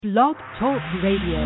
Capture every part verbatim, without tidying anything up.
Blog Talk Radio.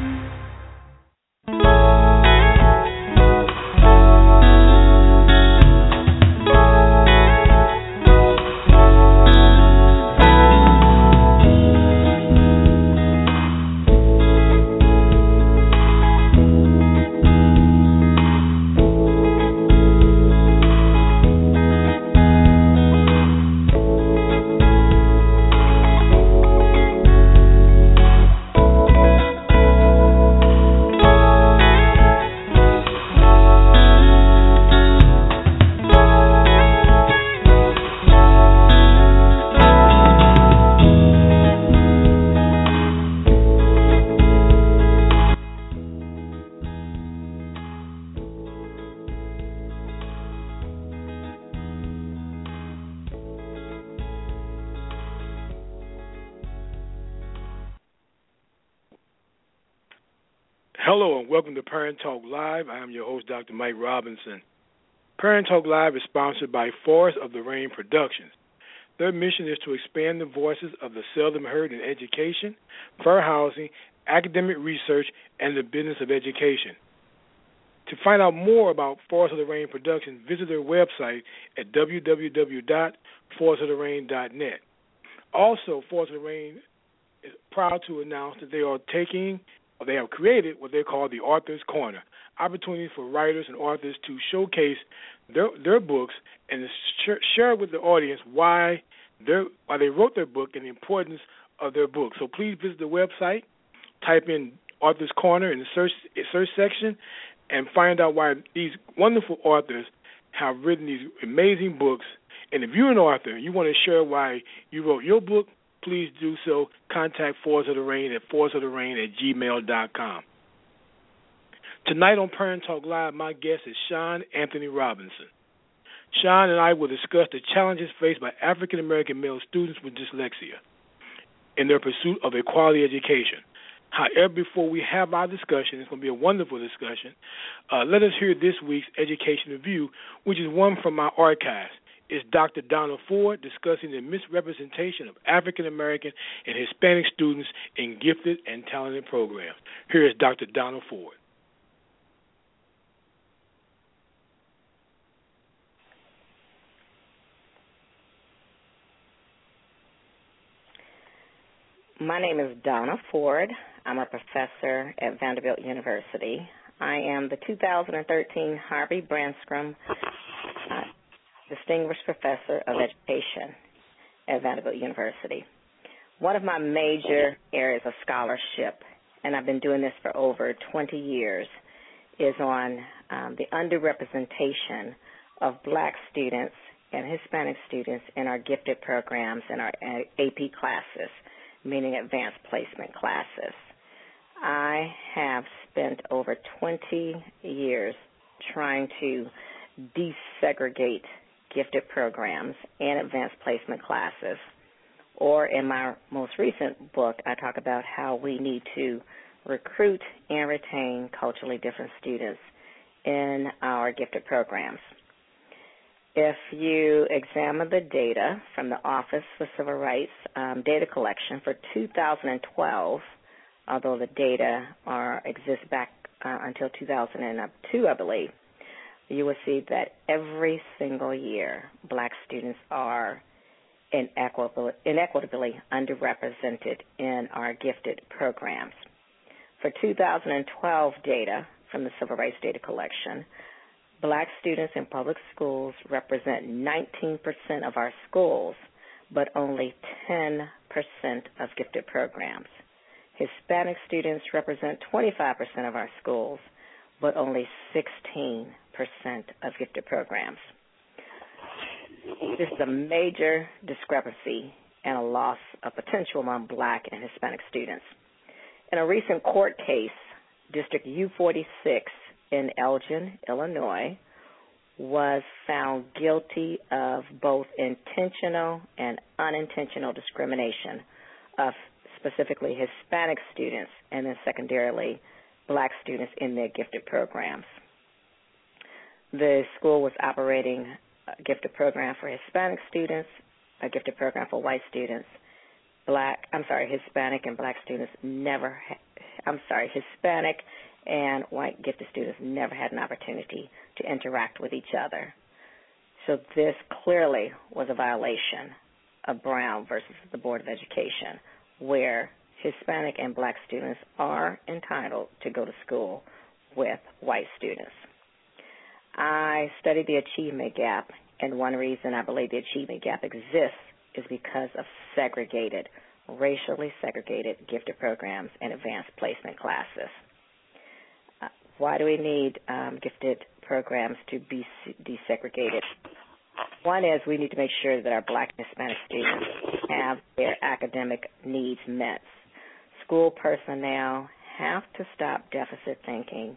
Hello and welcome to Parent Talk Live. I am your host, Doctor Mike Robinson. Parent Talk Live is sponsored by Forest of the Rain Productions. Their mission is to expand the voices of the seldom heard in education, fair housing, academic research, and the business of education. To find out more about Forest of the Rain Productions, visit their website at w w w dot forest of the rain dot net. Also, Forest of the Rain is proud to announce that they are taking They have created what they call the Author's Corner, opportunities for writers and authors to showcase their their books and sh- share with the audience why they why they wrote their book and the importance of their book. So please visit the website, type in Author's Corner in the search search section, and find out why these wonderful authors have written these amazing books. And if you're an author and you want to share why you wrote your book, please do so. Contact Forest of the Rain at forest of the rain at gmail dot com. Tonight on Parent Talk Live, my guest is Sean Anthony Robinson. Sean and I will discuss the challenges faced by African American male students with dyslexia in their pursuit of a quality education. However, before we have our discussion, it's going to be a wonderful discussion, uh, let us hear this week's Education Review, which is one from my archives. Is Doctor Donald Ford discussing the misrepresentation of African American and Hispanic students in gifted and talented programs. Here is Doctor Donald Ford. My name is Donna Ford. I'm a professor at Vanderbilt University. I am the two thousand thirteen Harvey Branscombe uh, Distinguished Professor of Education at Vanderbilt University. One of my major areas of scholarship, and I've been doing this for over twenty years, is on um, the underrepresentation of black students and Hispanic students in our gifted programs and our A P classes, meaning advanced placement classes. I have spent over twenty years trying to desegregate gifted programs and advanced placement classes. Or in my most recent book, I talk about how we need to recruit and retain culturally different students in our gifted programs. If you examine the data from the Office for Civil Rights um, data collection for two thousand twelve, although the data are exist back uh, until two thousand two, I believe, you will see that every single year black students are inequitably, inequitably underrepresented in our gifted programs. For two thousand twelve data from the Civil Rights Data Collection, black students in public schools represent nineteen percent of our schools, but only ten percent of gifted programs. Hispanic students represent twenty-five percent of our schools, but only sixteen percent of gifted programs. This is a major discrepancy and a loss of potential among black and Hispanic students. In a recent court case, District U forty-six in Elgin, Illinois, was found guilty of both intentional and unintentional discrimination of specifically Hispanic students and then secondarily black students in their gifted programs. The school was operating a gifted program for Hispanic students, a gifted program for white students, black, I'm sorry, Hispanic and black students never, ha- I'm sorry, Hispanic and white gifted students never had an opportunity to interact with each other. So this clearly was a violation of Brown versus the Board of Education, where Hispanic and black students are entitled to go to school with white students. I studied the achievement gap, and one reason I believe the achievement gap exists is because of segregated, racially segregated gifted programs and advanced placement classes. Uh, why do we need um, gifted programs to be desegregated? One is we need to make sure that our black and Hispanic students have their academic needs met. School personnel have to stop deficit thinking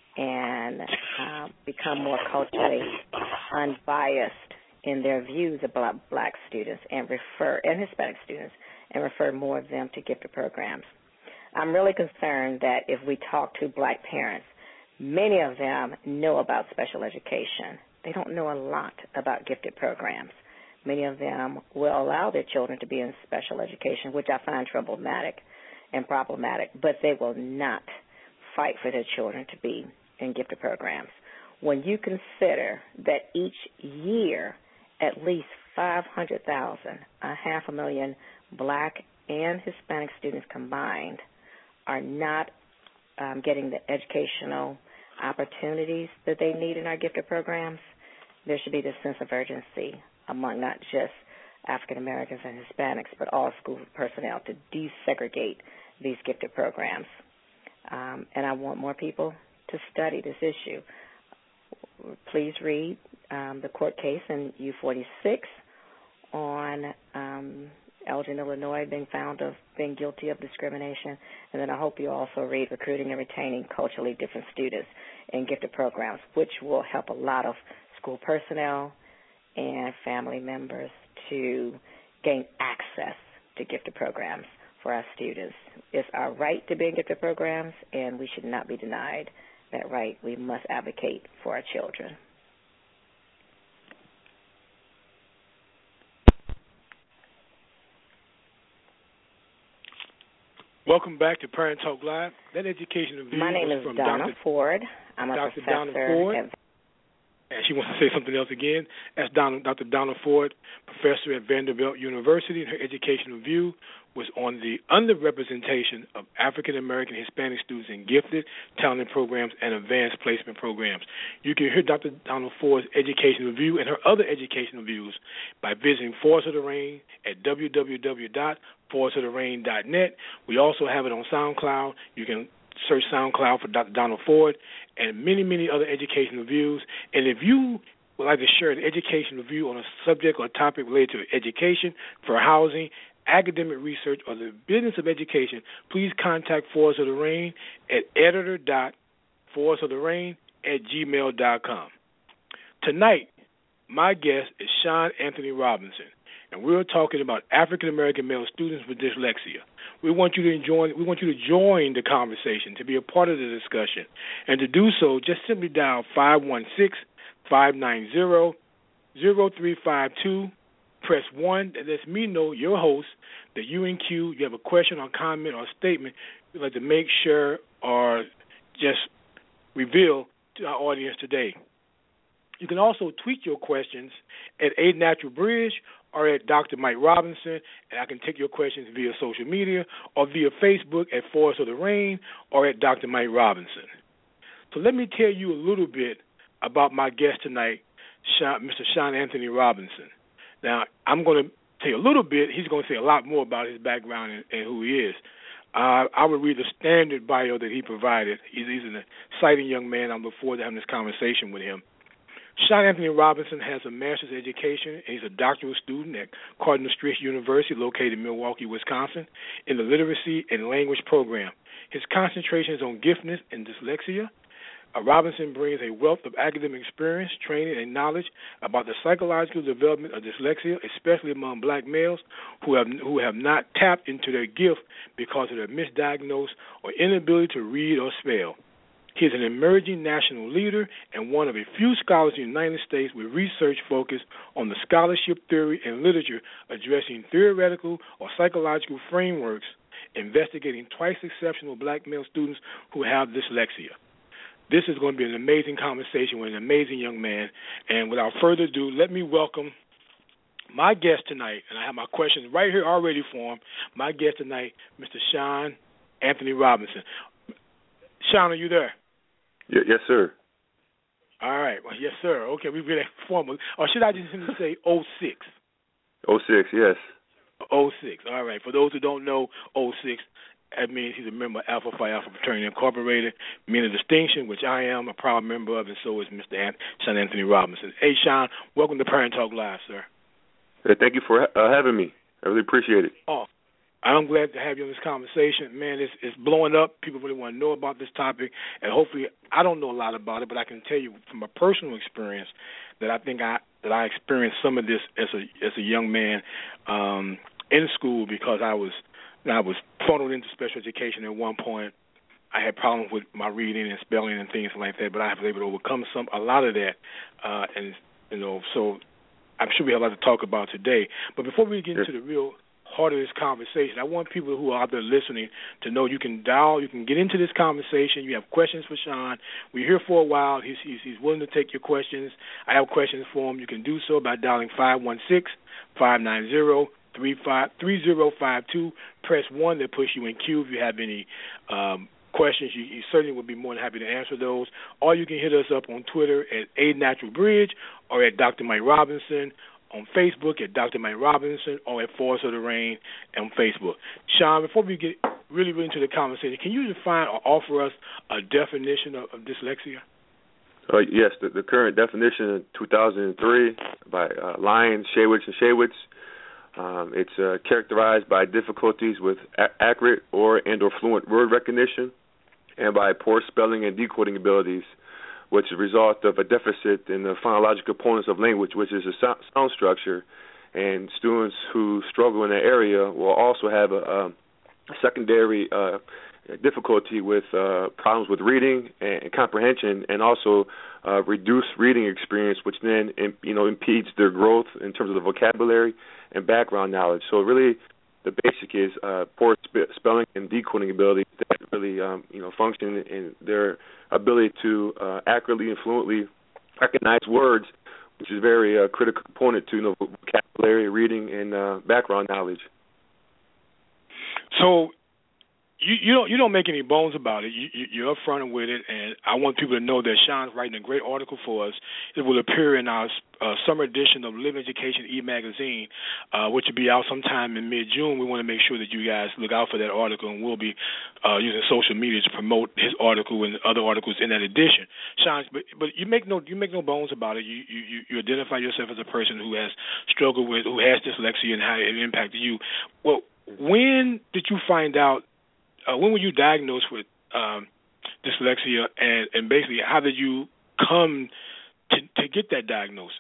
and uh, become more culturally unbiased in their views about black students and refer, and Hispanic students, and refer more of them to gifted programs. I'm really concerned that if we talk to black parents, many of them know about special education. They don't know a lot about gifted programs. Many of them will allow their children to be in special education, which I find problematic and problematic, but they will not fight for their children to be in gifted programs. When you consider that each year at least five hundred thousand, a half a million black and Hispanic students combined are not um, getting the educational opportunities that they need in our gifted programs, there should be this sense of urgency among not just African Americans and Hispanics, but all school personnel to desegregate these gifted programs. Um, and I want more people to study this issue. Please read um, the court case in U forty-six on um, Elgin, Illinois, being found of being guilty of discrimination. And then I hope you also read Recruiting and Retaining Culturally Different Students in Gifted Programs, which will help a lot of school personnel and family members to gain access to gifted programs for our students. It's our right to be in gifted programs, and we should not be denied that right. We must advocate for our children. Welcome back to Parent Talk Live. That educational view My name is from Donna Doctor Ford. I'm a Doctor professor Donna Ford. at And she wants to say something else again. That's Donna, Doctor Donna Ford, professor at Vanderbilt University, and her educational view was on the underrepresentation of African American Hispanic students in gifted, talented programs and advanced placement programs. You can hear Doctor Donna Ford's educational view and her other educational views by visiting Forest of the Rain at w w w dot forest of the rain dot net. We also have it on SoundCloud. You can search SoundCloud for Doctor Donna Ford and many, many other educational views. And if you would like to share an educational view on a subject or topic related to education, for housing, academic research, or the business of education, please contact Forest of the Rain at editor dot forest of the rain at gmail dot com. Tonight, my guest is Sean Anthony Robinson, and we're talking about African American male students with dyslexia. We want you to join. We want you to join the conversation, to be a part of the discussion, and to do so, just simply dial five one six, five nine zero, zero three five two. Press one. That lets me know, your host, that you in queue. You have a question or comment or statement you'd like to make sure or just reveal to our audience today. You can also tweet your questions at A Natural Bridge or at Doctor Mike Robinson, and I can take your questions via social media or via Facebook at Forest of the Rain or at Doctor Mike Robinson. So let me tell you a little bit about my guest tonight, Sean, Mister Sean Anthony Robinson. Now, I'm going to tell you a little bit. He's going to say a lot more about his background and, and who he is. Uh, I will read the standard bio that he provided. He's, he's an exciting young man. I look forward to having this conversation with him. Sean Anthony Robinson has a master's education, and he's a doctoral student at Cardinal Stritch University, located in Milwaukee, Wisconsin, in the Literacy and Language program. His concentration is on giftedness and dyslexia. Uh, Robinson brings a wealth of academic experience, training, and knowledge about the psychological development of dyslexia, especially among black males who have who have not tapped into their gift because of their misdiagnosed or inability to read or spell. He is an emerging national leader and one of a few scholars in the United States with research focused on the scholarship theory and literature addressing theoretical or psychological frameworks investigating twice exceptional black male students who have dyslexia. This is going to be an amazing conversation with an amazing young man. And without further ado, let me welcome my guest tonight, and I have my questions right here already for him. My guest tonight, Mister Sean Anthony Robinson. Sean, are you there? Y- yes, sir. All right. Well, yes, sir. Okay, we've been formal. Or should I just simply say oh six? oh six, yes. oh six. All right. For those who don't know, oh six, that means he's a member of Alpha Phi Alpha Fraternity Incorporated, meaning distinction, which I am a proud member of, and so is Mister Ant- Sean Anthony Robinson. Hey, Sean, welcome to Parent Talk Live, sir. Hey, thank you for uh, having me. I really appreciate it. Oh, I'm glad to have you on this conversation. Man, it's, it's blowing up. People really want to know about this topic, and hopefully, I don't know a lot about it, but I can tell you from a personal experience that I think I that I experienced some of this as a as a young man um, in school because I was I was funneled into special education at one point. I had problems with my reading and spelling and things like that, but I was able to overcome some a lot of that, uh, and you know, so I'm sure we have a lot to talk about today. But before we get into the real heart of this conversation, I want people who are out there listening to know you can dial, you can get into this conversation. You have questions for Sean. We're here for a while. He's, he's, he's willing to take your questions. I have questions for him. You can do so by dialing five one six, five nine zero, three zero five two. Press one to push you in queue if you have any um, questions. You, you certainly would be more than happy to answer those. Or you can hit us up on Twitter at A Natural Bridge or at Doctor Mike Robinson, on Facebook at Doctor Mike Robinson, or at Forest of the Rain on Facebook. Sean, before we get really, really into the conversation, can you define or offer us a definition of, of dyslexia? Uh, yes, the, the current definition in two thousand three by uh, Lyons, Shaywitz, and Shaywitz. Um, it's uh, characterized by difficulties with a- accurate or and or fluent word recognition and by poor spelling and decoding abilities, which is a result of a deficit in the phonological components of language, which is a so- sound structure. And students who struggle in that area will also have a, a secondary uh, difficulty with uh, problems with reading and, and comprehension, and also uh, reduced reading experience, which then you know impedes their growth in terms of the vocabulary and background knowledge. So really, the basic is uh, poor sp- spelling and decoding abilities that really um, you know function in their ability to uh, accurately and fluently recognize words, which is a very uh, critical component to you know, vocabulary, reading, and uh, background knowledge. So you, you don't you don't make any bones about it. You, you, you're upfront with it, and I want people to know that Sean's writing a great article for us. It will appear in our uh, summer edition of Live Education e-magazine, uh, which will be out sometime in mid-June. We want to make sure that you guys look out for that article, and we'll be uh, using social media to promote his article and other articles in that edition. Sean, but, but you make no you make no bones about it. You, you you identify yourself as a person who has struggled with, who has dyslexia, and how it impacted you. Well, when did you find out? Uh, when were you diagnosed with um, dyslexia, and, and basically how did you come to, to get that diagnosis?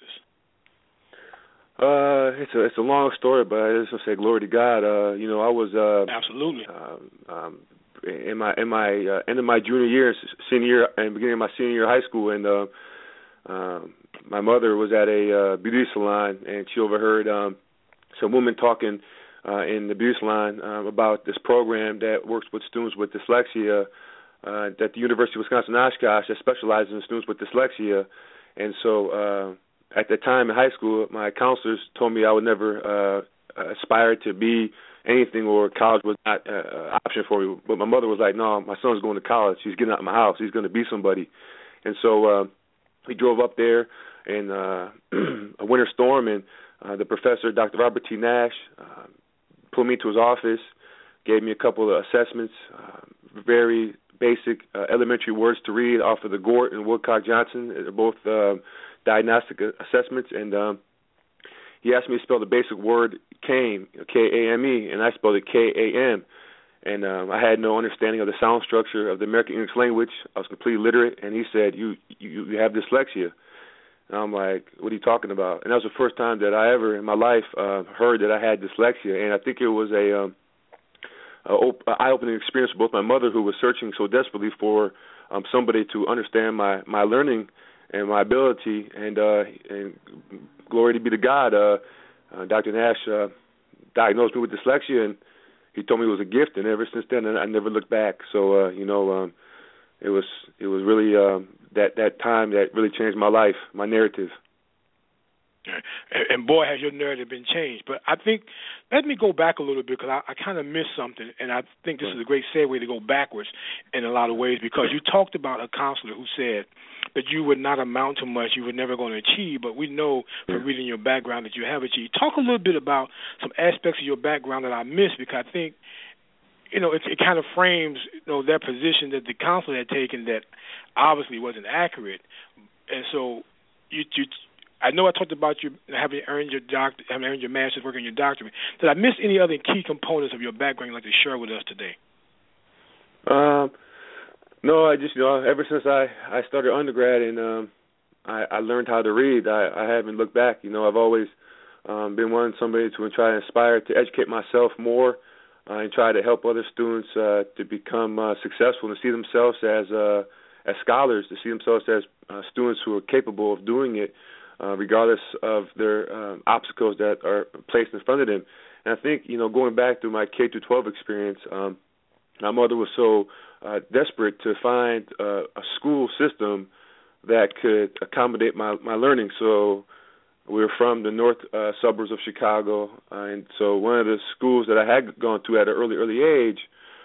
Uh, it's a it's a long story, but I just want to say glory to God. Uh, you know, I was uh, absolutely uh, um, in my in my uh, end of my junior year, senior year, and beginning of my senior year of high school, and uh, uh, my mother was at a uh, beauty salon, and she overheard um, some women talking Uh, in the beauty salon um, about this program that works with students with dyslexia uh, at the University of Wisconsin-Oshkosh that specializes in students with dyslexia. And so uh, at the time in high school, my counselors told me I would never uh, aspire to be anything, or college was not uh, an option for me. But my mother was like, no, my son's going to college. He's getting out of my house. He's going to be somebody. And so uh, we drove up there in uh, a winter storm, and uh, the professor, Doctor Robert T. Nash, uh, pulled me to his office, gave me a couple of assessments, uh, very basic uh, elementary words to read off of the Gort and Woodcock-Johnson. They're both uh, diagnostic assessments, and um, he asked me to spell the basic word came, K A M E, and I spelled it K A M. And um, I had no understanding of the sound structure of the American English language. I was completely illiterate, and he said, you, you, you have dyslexia. And I'm like, what are you talking about? And that was the first time that I ever in my life uh, heard that I had dyslexia. And I think it was a um, uh, op- eye-opening experience for both my mother, who was searching so desperately for um, somebody to understand my, my learning and my ability, and uh, and glory to be to God, uh, uh, Doctor Nash uh, diagnosed me with dyslexia, and he told me it was a gift, and ever since then, I never looked back. So, uh, you know, um, it was it was really um, that that time that really changed my life, my narrative. And boy, has your narrative been changed. But I think, let me go back a little bit, because I, I kind of missed something, and I think this is a great segue to go backwards in a lot of ways, because you talked about a counselor who said that you would not amount to much, you were never going to achieve, but we know from reading your background that you have achieved. Talk a little bit about some aspects of your background that I missed, because I think, you know, it, it kind of frames, you know, that position that the counselor had taken that obviously wasn't accurate. And so you, you I know I talked about you having earned your doc, having earned your master's, working your doctorate. Did I miss any other key components of your background you'd like to share with us today? Um, no, I just, you know, ever since I, I started undergrad and um, I, I learned how to read, I, I haven't looked back. You know, I've always um, been one somebody to try to inspire, to educate myself more, uh, and try to help other students uh, to become uh, successful and see themselves as uh, as scholars, to see themselves as uh, students who are capable of doing it, Uh, regardless of their um, obstacles that are placed in front of them. And I think, you know, going back through my K through twelve experience, um, my mother was so uh, desperate to find uh, a school system that could accommodate my, my learning. So we were from the north uh, suburbs of Chicago, uh, and so one of the schools that I had gone to at an early, early age,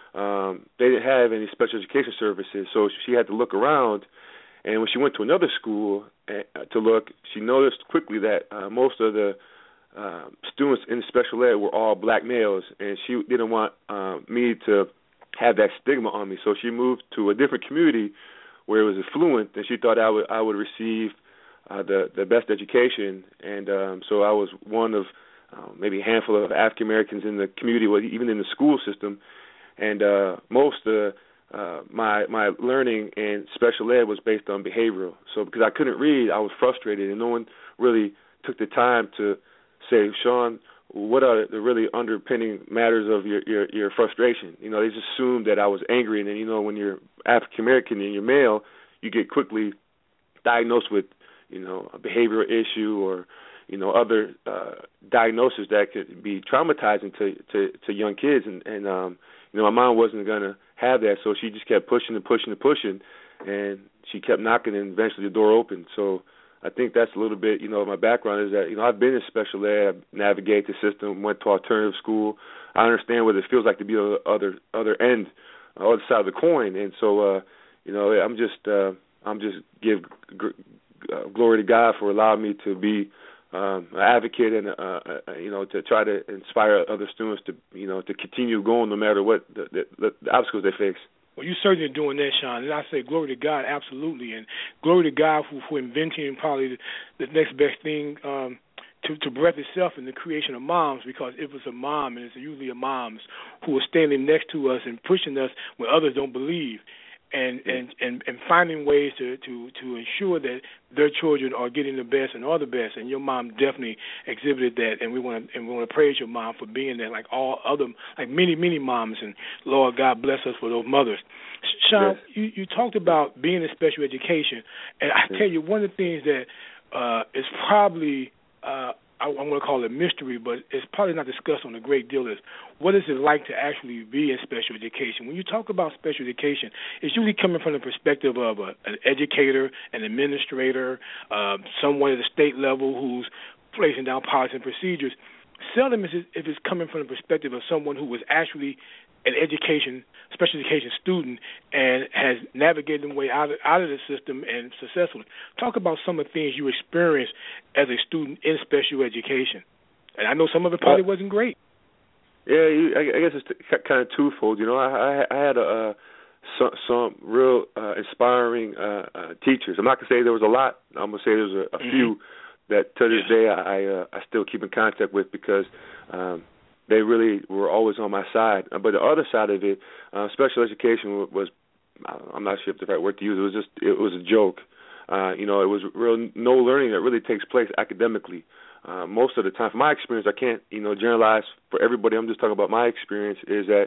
um, they didn't have any special education services, so she had to look around. And when she went to another school uh, to look, she noticed quickly that uh, most of the uh, students in special ed were all black males, and she didn't want uh, me to have that stigma on me. So she moved to a different community where it was affluent, and she thought I would I would receive uh, the the best education. And um, so I was one of uh, maybe a handful of African Americans in the community, or even in the school system, and uh, most of uh, Uh, my my learning in special ed was based on behavioral. So because I couldn't read, I was frustrated, and no one really took the time to say, Sean, what are the really underpinning matters of your, your, your frustration? You know, they just assumed that I was angry, and then, you know, when you're African American and you're male, you get quickly diagnosed with, you know, a behavioral issue or, you know, other uh, diagnoses that could be traumatizing to, to, to young kids, and, and um, you know, my mom wasn't going to have that, so she just kept pushing and pushing and pushing, and she kept knocking, and eventually the door opened. So I think that's a little bit, you know, my background is that, you know, I've been in special ed, I've navigated the system, went to alternative school. I understand what it feels like to be on the other, other end, uh, other side of the coin, and so, uh, you know, I'm just, uh, I'm just give g- uh, glory to God for allowing me to be Um, an advocate and, uh, uh, you know, to try to inspire other students to, you know, to continue going no matter what the, the, the obstacles they face. Well, you're certainly doing that, Sean. And I say glory to God, absolutely. And glory to God for, for inventing probably the, the next best thing um, to, to breath itself in the creation of moms, because it was a mom, and it's usually a moms who are standing next to us and pushing us when others don't believe. And, and, and, and finding ways to, to, to ensure that their children are getting the best and are the best. And your mom definitely exhibited that, and we want to and we want to praise your mom for being there, like all other, like many many moms. And Lord God bless us for those mothers. Sean, yes. you, you talked about being in special education, and I tell you, one of the things that uh, is probably uh, I, I'm going to call it mystery, but it's probably not discussed on a great deal, is what is it like to actually be in special education? When you talk about special education, it's usually coming from the perspective of a, an educator, an administrator, uh, someone at the state level who's placing down policies and procedures. Seldom is it if it's coming from the perspective of someone who was actually an education, special education student and has navigated their way out of, out of the system and successfully. Talk about some of the things you experienced as a student in special education. And I know some of it probably uh, wasn't great. Yeah, you, I, I guess it's t- kind of twofold. You know, I, I, I had a, uh, some, some real uh, inspiring uh, uh, teachers. I'm not going to say there was a lot. I'm going to say there was a, a mm-hmm. few that to this yeah. day I, uh, I still keep in contact with, because um, they really were always on my side. But the other side of it, uh, special education was, I'm not sure if the right word to use, it was just, it was a joke. Uh, you know, it was real no learning that really takes place academically. Uh, most of the time, from my experience, I can't, you know, generalize for everybody. I'm just talking about my experience, is that,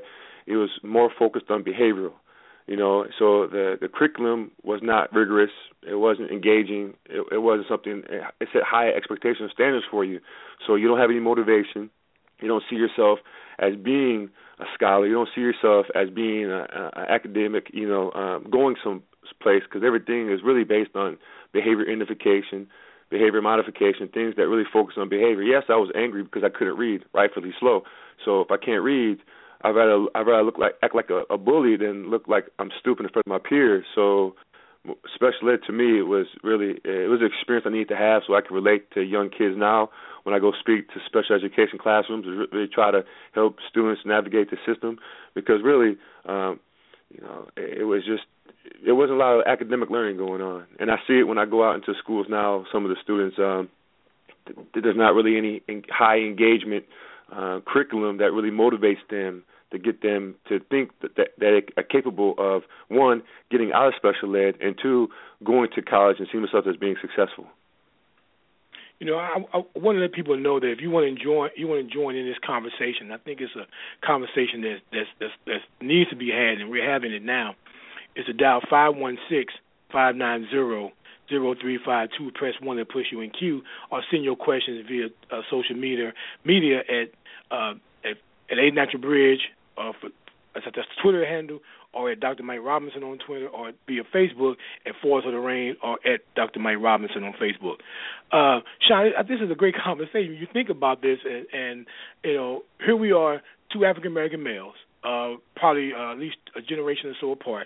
it was more focused on behavioral. You know, so the the curriculum was not rigorous. It wasn't engaging. It, it wasn't something. It set high expectations, standards for you. So you don't have any motivation. You don't see yourself as being a scholar. You don't see yourself as being an academic. You know, um, going some place, because everything is really based on behavior identification, behavior modification, things that really focus on behavior. Yes, I was angry because I couldn't read, rightfully slow. So if I can't read, I'd rather I'd rather look like act like a, a bully than look like I'm stupid in front of my peers. So special ed to me it was really it was an experience I need to have so I can relate to young kids now when I go speak to special education classrooms and really try to help students navigate the system, because really um, you know it, it was just there wasn't a lot of academic learning going on, and I see it when I go out into schools now. Some of the students um, there's not really any high engagement Uh, curriculum that really motivates them to get them to think that, that, that they are capable of, one, getting out of special ed, and two, going to college and seeing themselves as being successful. You know, I, I want to let people know that if you want to join, you want to join in this conversation. I think it's a conversation that that's, that's, that needs to be had, and we're having it now. It's to dial five one six, five nine zero, zero three five two, press one to push you in queue, or send your questions via uh, social media media at uh, at, at A Natural Bridge, uh, for, that's the Twitter handle, or at Doctor Mike Robinson on Twitter, or via Facebook at Force of the Rain, or at Doctor Mike Robinson on Facebook. Uh, Sean, this is a great conversation. You think about this, and, and you know, here we are, two African American males, uh, probably uh, at least a generation or so apart,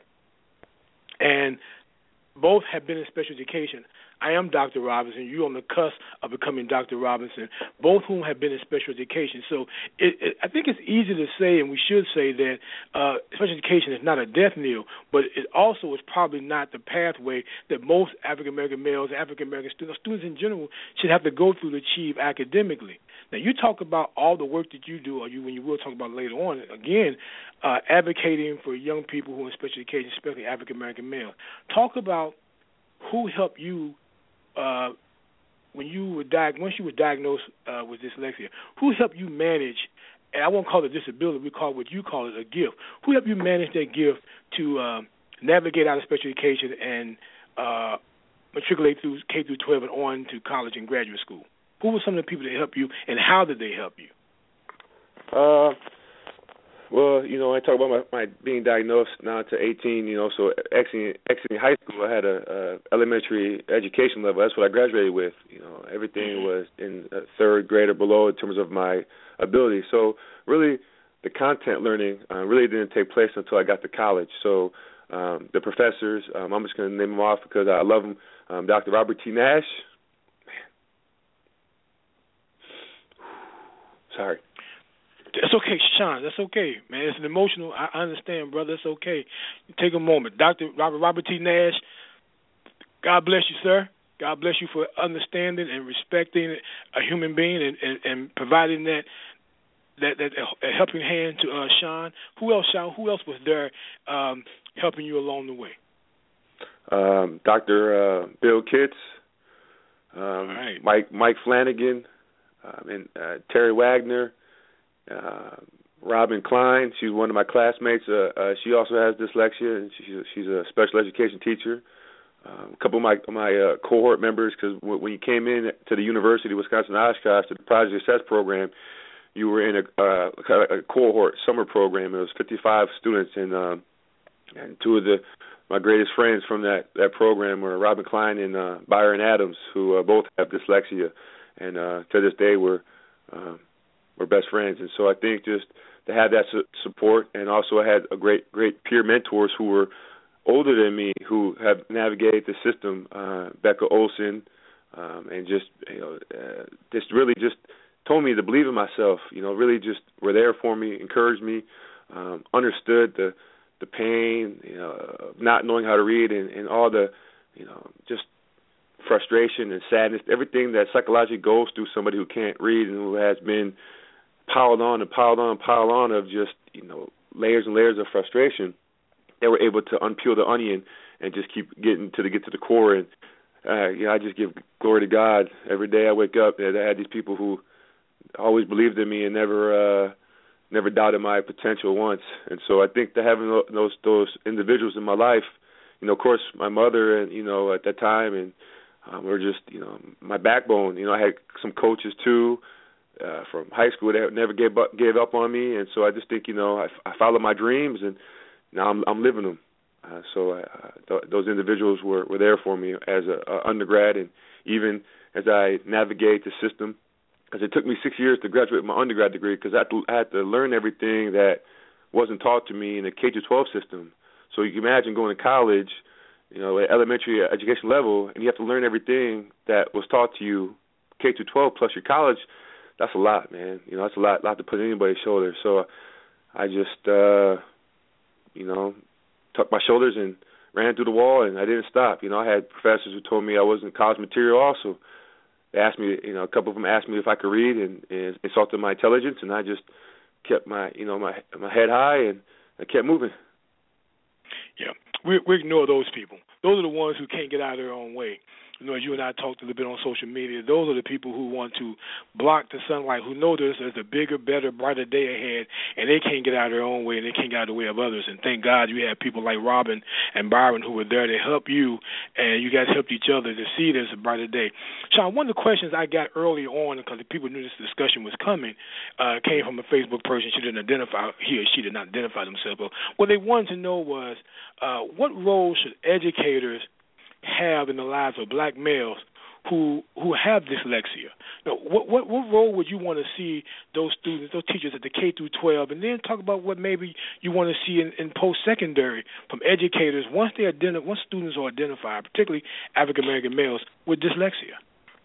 and both have been in special education. I am Doctor Robinson. You're on the cusp of becoming Doctor Robinson, both whom have been in special education. So it, it, I think it's easy to say, and we should say, that uh, special education is not a death knell, but it also is probably not the pathway that most African-American males, African-American students, students in general, should have to go through to achieve academically. Now, you talk about all the work that you do, or you when you will talk about later on, again, uh, advocating for young people who are in special education, especially African-American males. Talk about who helped you uh, when you were diag- once you were diagnosed uh, with dyslexia. Who helped you manage, and I won't call it a disability, we call it what you call it a gift. Who helped you manage that gift to uh, navigate out of special education and uh, matriculate through K through twelve and on to college and graduate school? Who were some of the people that helped you, and how did they help you? Uh, well, you know, I talk about my, my being diagnosed now to eighteen, you know, so exiting, exiting high school, I had a, a elementary education level. That's what I graduated with. You know, everything was in a third grade or below in terms of my ability. So really the content learning uh, really didn't take place until I got to college. So um, the professors, um, I'm just going to name them off because I love them. Um, Doctor Robert T. Nash. Sorry. That's okay, Sean. That's okay, man. It's an emotional. I understand, brother. It's okay. Take a moment. Doctor Robert Robert T. Nash, God bless you, sir. God bless you for understanding and respecting a human being and, and, and providing that that that a helping hand to uh, Sean. Who else, Sean? Who else was there um, helping you along the way? Um, Doctor Uh, Bill Kitts, um, right. Mike Mike Flanagan, um, and uh, Terry Wagner. Uh, Robin Klein, she's one of my classmates. Uh, uh, she also has dyslexia, and she's a, she's a special education teacher. Uh, a couple of my my uh, cohort members, because w- when you came in to the University of Wisconsin-Oshkosh to the Project Assess program, you were in a, uh, a cohort summer program. It was fifty-five students, and uh, and two of the my greatest friends from that, that program were Robin Klein and uh, Byron Adams, who uh, both have dyslexia, and uh, to this day we're uh, we're best friends. And so I think just to have that su- support, and also I had a great great peer mentors who were older than me who have navigated the system, uh, Becca Olson, um, and just you know uh, just really just told me to believe in myself. You know, really just were there for me, encouraged me, um, understood the the pain, you know, of not knowing how to read, and, and all the, you know, just frustration and sadness, everything that psychologically goes through somebody who can't read and who has been piled on and piled on and piled on of just, you know, layers and layers of frustration. They were able to unpeel the onion and just keep getting to the get to the core. And uh, you know, I just give glory to God every day I wake up that I had these people who always believed in me and never uh, never doubted my potential once. And so I think that having those those individuals in my life, you know, of course, my mother, and you know, at that time, and um, were just, you know, my backbone. You know, I had some coaches too uh, from high school that never gave up, gave up on me. And so I just think, you know, I, I followed my dreams, and now I'm, I'm living them. Uh, so uh, th- those individuals were, were there for me as a, a undergrad, and even as I navigate the system, because it took me six years to graduate with my undergrad degree, because I had to, I had to learn everything that wasn't taught to me in the K through twelve system. So you can imagine going to college, you know, at elementary education level, and you have to learn everything that was taught to you K through twelve plus your college. That's a lot, man. You know, that's a lot, lot to put on anybody's shoulders. So I just, uh, you know, tucked my shoulders and ran through the wall, and I didn't stop. You know, I had professors who told me I wasn't college material also. They asked me, you know, a couple of them asked me if I could read, and, and insulted my intelligence, and I just kept my, you know, my my head high, and I kept moving. Yeah, we we ignore those people. Those are the ones who can't get out of their own way. You know, as you and I talked a little bit on social media, those are the people who want to block the sunlight, who know there's, there's a bigger, better, brighter day ahead, and they can't get out of their own way, and they can't get out of the way of others. And thank God you have people like Robin and Byron who were there to help you, and you guys helped each other to see there's a brighter day. Sean, one of the questions I got early on, because the people knew this discussion was coming, uh, came from a Facebook person. She didn't identify, he or she did not identify themselves, but what they wanted to know was, uh, what role should educators have in the lives of black males who who have dyslexia? Now, what what what role would you want to see those students, those teachers at the K through twelve, and then talk about what maybe you want to see in, in post-secondary from educators once they identi- once students are identified, particularly African American males with dyslexia?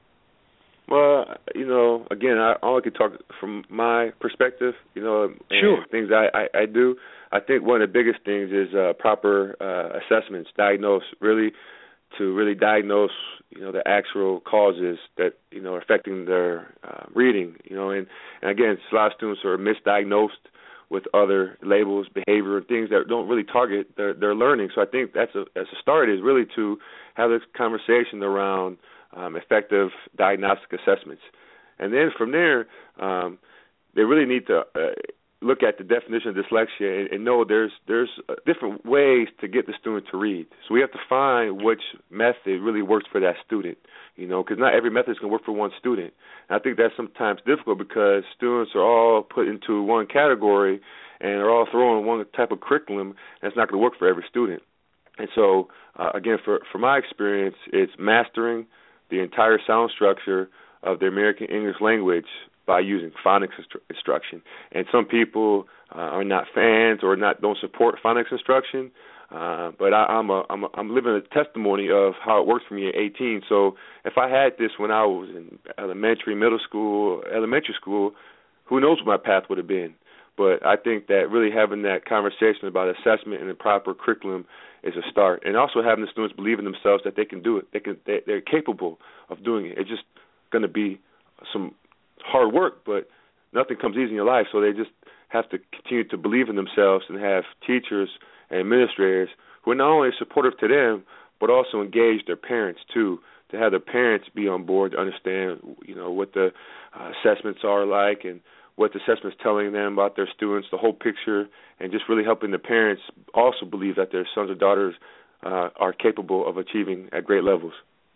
Well, you know, again, I all I could talk from my perspective, you know, and sure. things I, I, I do. I think one of the biggest things is uh, proper uh, assessments, diagnose, really to really diagnose, you know, the actual causes that, you know, are affecting their uh, reading, you know, and, and again, a lot of students are misdiagnosed with other labels, behavior, and things that don't really target their, their learning. So I think that's a, as a start is really to have this conversation around um, effective diagnostic assessments. And then from there, um, they really need to uh, look at the definition of dyslexia and, and know there's there's uh, different ways to get the student to read. So we have to find which method really works for that student, you know, because not every method is going to work for one student. And I think that's sometimes difficult because students are all put into one category and are all thrown in one type of curriculum, and it's not going to work for every student. And so, uh, again, for, for my experience, it's mastering the entire sound structure of the American English language by using phonics instru- instruction. And some people uh, are not fans or not don't support phonics instruction, uh, but I, I'm a, I'm a, I'm living a testimony of how it works for me at eighteen. So if I had this when I was in elementary, middle school, elementary school, who knows what my path would have been. But I think that really having that conversation about assessment and the proper curriculum is a start, and also having the students believe in themselves that they can do it. They can, they, they're capable of doing it. It's just going to be some hard work, but nothing comes easy in your life, so they just have to continue to believe in themselves and have teachers and administrators who are not only supportive to them, but also engage their parents too, to have their parents be on board to understand, you know, what the uh, assessments are like and what the assessment's telling them about their students, the whole picture, and just really helping the parents also believe that their sons or daughters uh, are capable of achieving at great levels.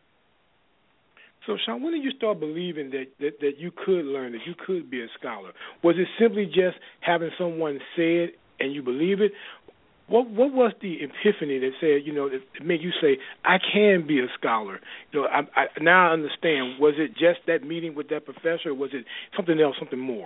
So, Sean, when did you start believing that, that, that you could learn, that you could be a scholar? Was it simply just having someone say it and you believe it? What what was the epiphany that said, you know, that made you say, I can be a scholar? You know, I, I, now I understand. Was it just that meeting with that professor, or was it something else, something more?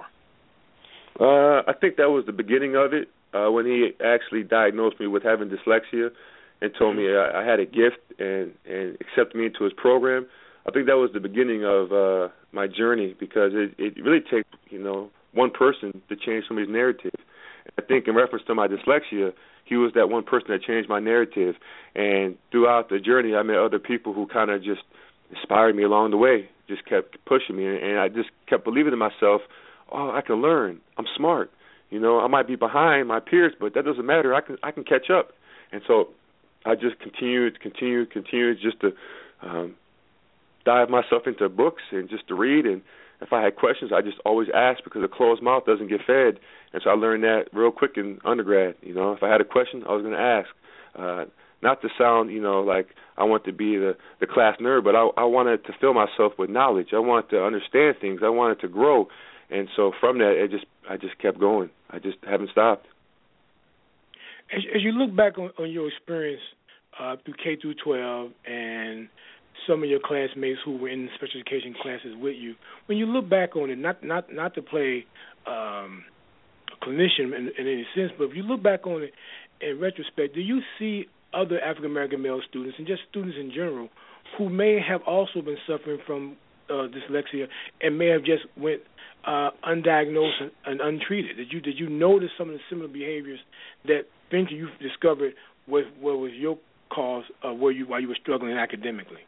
Uh, I think that was the beginning of it, uh, when he actually diagnosed me with having dyslexia and told me I, I had a gift and, and accepted me into his program. I think that was the beginning of uh, my journey, because it, it really takes, you know, one person to change somebody's narrative. I think in reference to my dyslexia, he was that one person that changed my narrative. And throughout the journey, I met other people who kind of just inspired me along the way, just kept pushing me. And I just kept believing in myself, oh, I can learn. I'm smart. You know, I might be behind my peers, but that doesn't matter. I can I can catch up. And so I just continued, continued, continued just to um, dive myself into books and just to read. And if I had questions, I just always asked because a closed mouth doesn't get fed. And so I learned that real quick in undergrad. You know, if I had a question, I was going to ask. Uh, not to sound, you know, like I want to be the, the class nerd, but I, I wanted to fill myself with knowledge. I wanted to understand things. I wanted to grow. And so from that, it just I just kept going. I just haven't stopped. As, as you look back on, on your experience uh, through K through twelve and some of your classmates who were in special education classes with you, when you look back on it, not not not to play um, a clinician in, in any sense, but if you look back on it in retrospect, do you see other African American male students and just students in general who may have also been suffering from uh, dyslexia and may have just went uh, undiagnosed and, and untreated? Did you did you notice some of the similar behaviors that eventually you discovered was what was your cause of where you while you were struggling academically?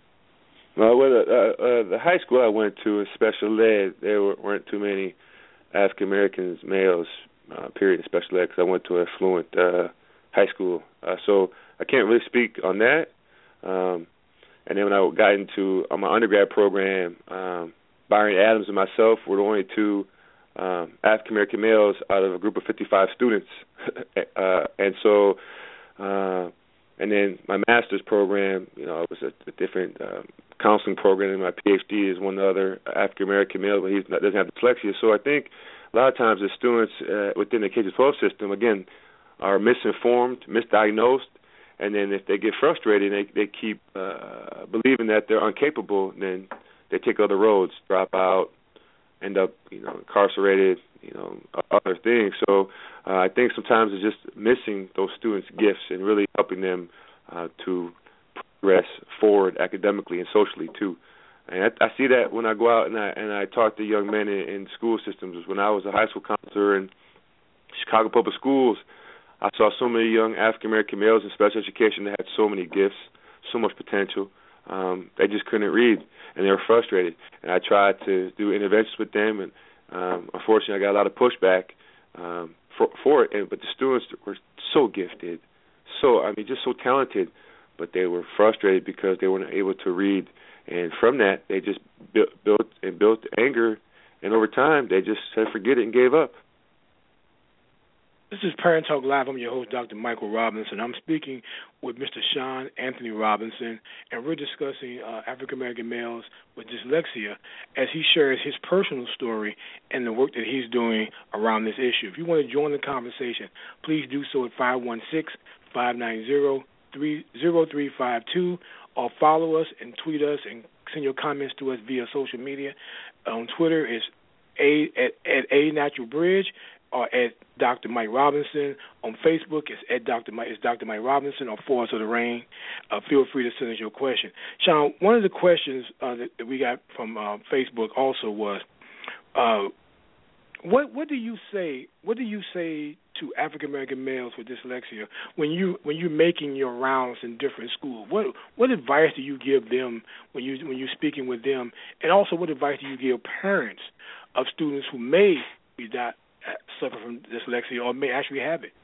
Well, well uh, uh, the high school I went to in special ed, there were, weren't too many African Americans males. Uh, period in special ed because I went to an affluent uh, high school, uh, so I can't really speak on that. Um, and then when I got into uh, my undergrad program, um, Byron Adams and myself were the only two um, African American males out of a group of fifty-five students, uh, and so. Uh, And then my master's program, you know, it was a, a different uh, counseling program. And my PhD is one other African American male, but he doesn't have dyslexia. So I think a lot of times the students uh, within the K through twelve system, again, are misinformed, misdiagnosed, and then if they get frustrated, they they keep uh, believing that they're incapable, then they take other roads, drop out, end up, you know, incarcerated, you know, other things. So uh, I think sometimes it's just missing those students' gifts and really helping them uh, to progress forward academically and socially too. And I, I see that when I go out and I and I talk to young men in, in school systems. When I was a high school counselor in Chicago Public Schools, I saw so many young African American males in special education that had so many gifts, so much potential. Um, they just couldn't read, and they were frustrated. And I tried to do interventions with them, and um, unfortunately, I got a lot of pushback um, for, for it. And, but the students were so gifted, so I mean, just so talented, but they were frustrated because they weren't able to read. And from that, they just built, built and built anger, and over time, they just said forget it and gave up. This is Parent Talk Live. I'm your host, Doctor Michael Robinson. I'm speaking with Mister Sean Anthony Robinson, and we're discussing uh, African-American males with dyslexia as he shares his personal story and the work that he's doing around this issue. If you want to join the conversation, please do so at five one six, five nine zero, three zero three five two or follow us and tweet us and send your comments to us via social media. On Twitter, it's a, at, at A Natural Bridge, or at Doctor Mike Robinson. On Facebook, it's at Doctor Mike, it's Doctor Mike Robinson, or Forest of the Rain. Uh, feel free to send us your question. Sean, one of the questions uh, that, that we got from uh, Facebook also was, uh, what what do you say? What do you say to African American males with dyslexia when you when you're making your rounds in different schools? What what advice do you give them when you when you're speaking with them, and also what advice do you give parents of students who may be not suffer from dyslexia or may actually have it?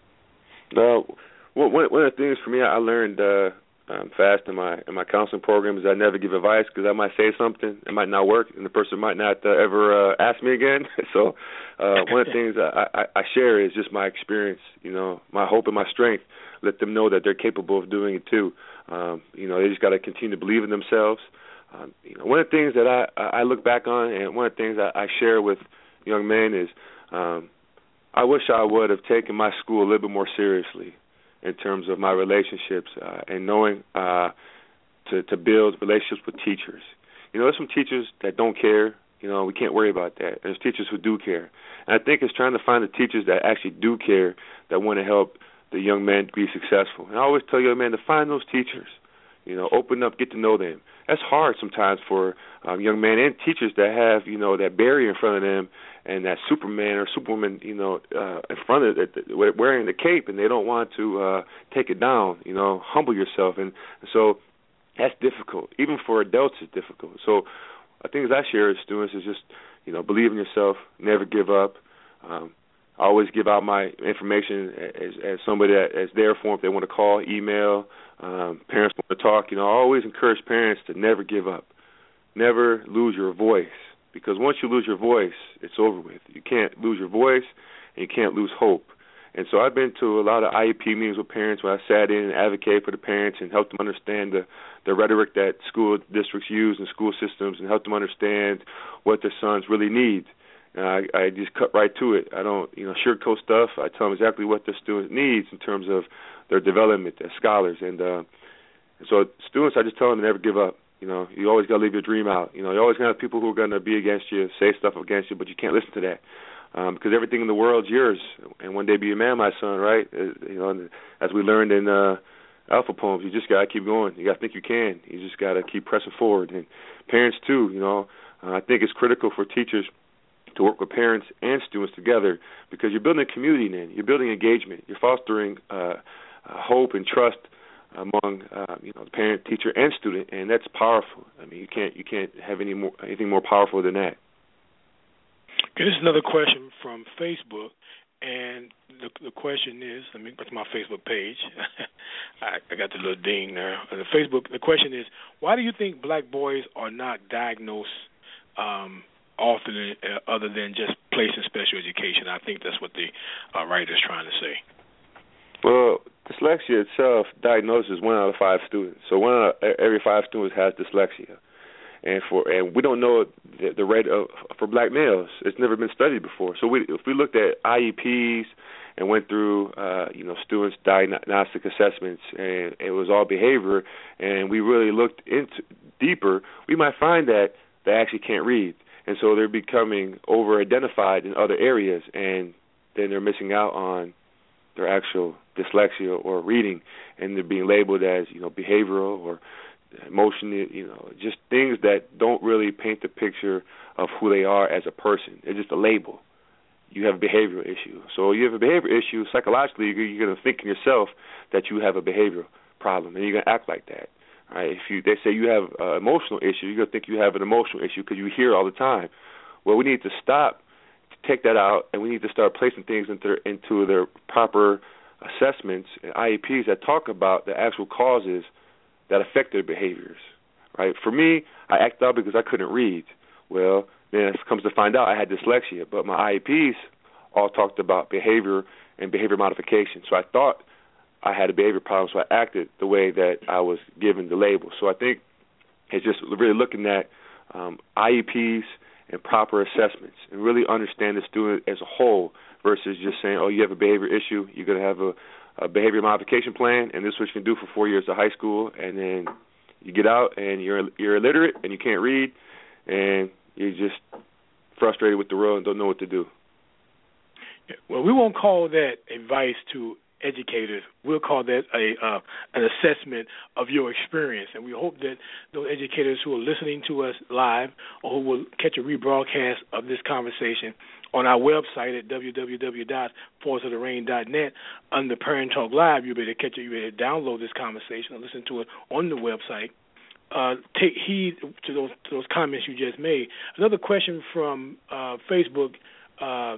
No, one one of the things for me I learned uh, um, fast in my in my counseling program is I never give advice because I might say something, it might not work, and the person might not uh, ever uh, ask me again. So uh, one of the things I, I, I share is just my experience, you know, my hope and my strength. Let them know that they're capable of doing it too. Um, you know, they just got to continue to believe in themselves. Um, you know, one of the things that I, I look back on, and one of the things I, I share with young men is um, I wish I would have taken my school a little bit more seriously in terms of my relationships uh, and knowing uh, to, to build relationships with teachers. You know, there's some teachers that don't care. You know, we can't worry about that. There's teachers who do care. And I think it's trying to find the teachers that actually do care, that want to help the young men be successful. And I always tell young men to find those teachers. You know, open up, get to know them. That's hard sometimes for um, young men and teachers that have, you know, that barrier in front of them and that Superman or Superwoman, you know, uh, in front of it, wearing the cape, and they don't want to uh, take it down, you know, humble yourself. And so that's difficult. Even for adults, it's difficult. So I think as I share with students is just, you know, believe in yourself, never give up. Um, I always give out my information as, as somebody that is there for them if they want to call, email, um, parents want to talk. You know, I always encourage parents to never give up, never lose your voice. because once you lose your voice, it's over with. You can't lose your voice, and you can't lose hope. And so I've been to a lot of I E P meetings with parents where I sat in and advocated for the parents and helped them understand the, the rhetoric that school districts use and school systems and help them understand what their sons really need. And I, I just cut right to it. I don't, you know, sugarcoat stuff. I tell them exactly what the student needs in terms of their development as scholars. And, uh, and so students, I just tell them to never give up. You know, you always got to leave your dream out. You know, you're always going to have people who are going to be against you, say stuff against you, but you can't listen to that. Um, because everything in the world's yours, and one day be a man, my son, right? As, you know, as we learned in uh, Alpha Poems, you just got to keep going. You got to think you can. You just got to keep pressing forward. And parents, too, you know, uh, I think it's critical for teachers to work with parents and students together because you're building a community then. You're building engagement. You're fostering uh, uh, hope and trust among, uh, you know, the parent, teacher, and student, and that's powerful. I mean, you can't you can't have any more anything more powerful than that. Okay, this is another question from Facebook, and the, the question is, let me go to my Facebook page. I, I got the little ding there. Uh, the Facebook, the question is, why do you think black boys are not diagnosed um, often uh, other than just placed in special education? I think that's what the uh, writer is trying to say. Well, dyslexia itself diagnoses one out of five students. So one out of every five students has dyslexia. And for and we don't know the, the rate of for black males. It's never been studied before. So we, if we looked at I E Ps and went through, uh, you know, students' diagnostic assessments, and it was all behavior, and we really looked into deeper, we might find that they actually can't read, and so they're becoming over-identified in other areas, and then they're missing out on their actual dyslexia or reading, and they're being labeled as, you know, behavioral or emotion, you know, just things that don't really paint the picture of who they are as a person. It's just a label. You have a behavioral issue. So you have a behavioral issue, psychologically, you're going to think in yourself that you have a behavioral problem, and you're going to act like that. Right? If you they say you have an emotional issue, you're going to think you have an emotional issue because you hear it all the time. Well, we need to stop, to take that out, and we need to start placing things into, into their proper assessments and I E Ps that talk about the actual causes that affect their behaviors, right? For me, I acted out because I couldn't read. Well, then it comes to find out I had dyslexia, but my I E Ps all talked about behavior and behavior modification. So I thought I had a behavior problem, so I acted the way that I was given the label. So I think it's just really looking at um, I E Ps and proper assessments and really understand the student as a whole versus just saying, oh, you have a behavior issue, you're going to have a a behavior modification plan, and this is what you can do for four years of high school, and then you get out and you're you're illiterate and you can't read, and you're just frustrated with the world and don't know what to do. Yeah, well, we won't call that advice to educators. We'll call that a uh, an assessment of your experience, and we hope that those educators who are listening to us live or who will catch a rebroadcast of this conversation on our website at w w w dot force of the rain dot net under Parent Talk Live, you'll be able to catch it, you'll be able to download this conversation and listen to it on the website. Uh, take heed to those to those comments you just made. Another question from uh, Facebook, uh,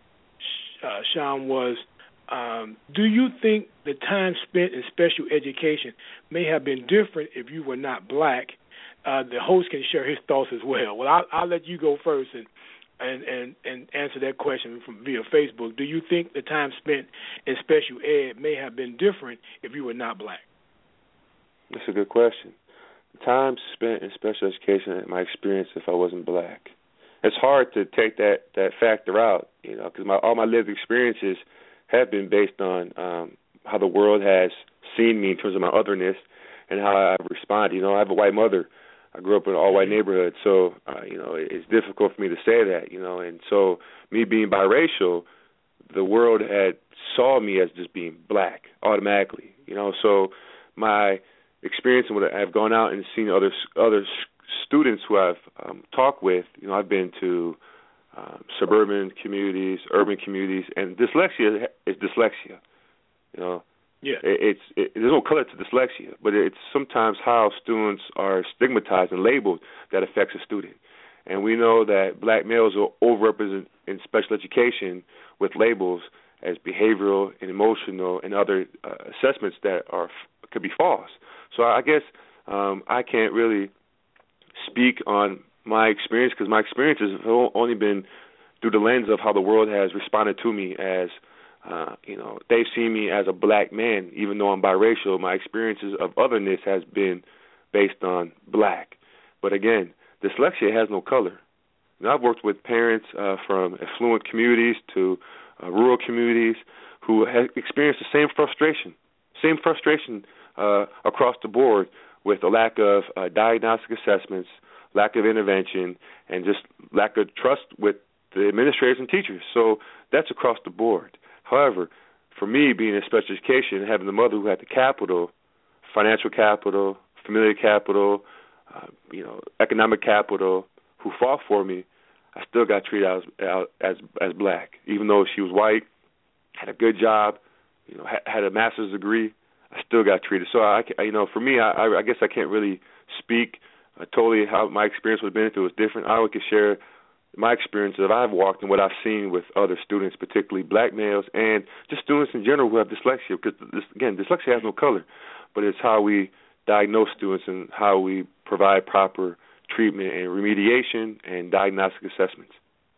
uh, Sean, was, um, do you think the time spent in special education may have been different if you were not black? Uh, the host can share his thoughts as well. Well, I'll, I'll let you go first and And, and, and answer that question from via Facebook. Do you think the time spent in special ed may have been different if you were not black? That's a good question. The time spent in special education and my experience if I wasn't black. It's hard to take that, that factor out, you know, because my, all my lived experiences have been based on um, how the world has seen me in terms of my otherness and how I've responded. You know, I have a white mother. I grew up in an all-white neighborhood, so, uh, you know, it's difficult for me to say that, you know. And so me being biracial, the world had saw me as just being black automatically, you know. So my experience and what I've gone out and seen other other students who I've um, talked with, you know, I've been to um, suburban communities, urban communities, and dyslexia is dyslexia, you know. Yeah, it's it, there's no color to dyslexia, but it's sometimes how students are stigmatized and labeled that affects a student. And we know that black males are overrepresented in special education with labels as behavioral and emotional and other uh, assessments that are could be false. So I guess um, I can't really speak on my experience, because my experiences have only been through the lens of how the world has responded to me as, uh, you know, they've seen me as a black man, even though I'm biracial. My experiences of otherness has been based on black. But again, dyslexia has no color. And I've worked with parents uh, from affluent communities to uh, rural communities who have experienced the same frustration, same frustration uh, across the board with a lack of uh, diagnostic assessments, lack of intervention, and just lack of trust with the administrators and teachers. So that's across the board. However, for me, being in special education and having the mother who had the capital, financial capital, familiar capital, uh, you know, economic capital, who fought for me, I still got treated as as as black, even though she was white, had a good job, you know, had, had a master's degree. I still got treated. So I, you know, for me, I, I guess I can't really speak uh, totally how my experience would have been if it was different. I would could share my experience that I've walked and what I've seen with other students, particularly black males and just students in general who have dyslexia. Because this, again, dyslexia has no color, but it's how we diagnose students and how we provide proper treatment and remediation and diagnostic assessments.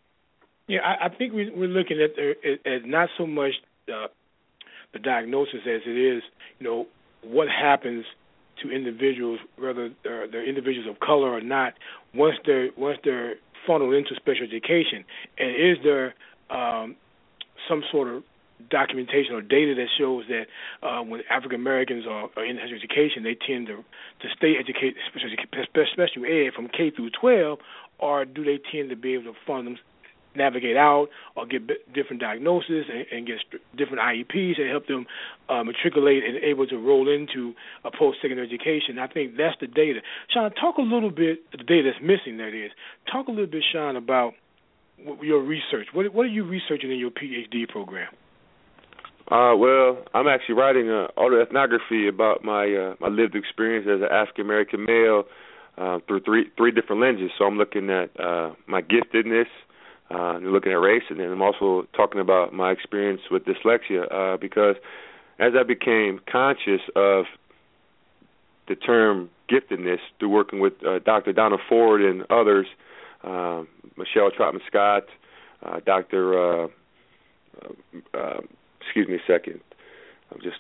Yeah, I, I think we, we're looking at the, at not so much uh, the diagnosis as it is, you know, what happens to individuals, whether they're, they're individuals of color or not, once they're once they're funneled into special education, and is there um, some sort of documentation or data that shows that uh, when African Americans are, are in special education, they tend to to stay educated, special, special ed from K through twelve, or do they tend to be able to fund them, navigate out, or get b- different diagnoses and, and get st- different I E Ps that help them uh, matriculate and able to roll into a post-secondary education? I think that's the data. Sean, talk a little bit, the data that's missing, that is. Talk a little bit, Sean, about w- your research. What, what are you researching in your PhD program? Uh, well, I'm actually writing an autoethnography about my uh, my lived experience as an African American male uh, through three three different lenses. So I'm looking at uh, my giftedness, uh, and looking at race, and then I'm also talking about my experience with dyslexia uh, because as I became conscious of the term giftedness through working with uh, Doctor Donna Ford and others, uh, Michelle Trotman Scott, uh, Doctor Uh, uh, Excuse me a second. I'm just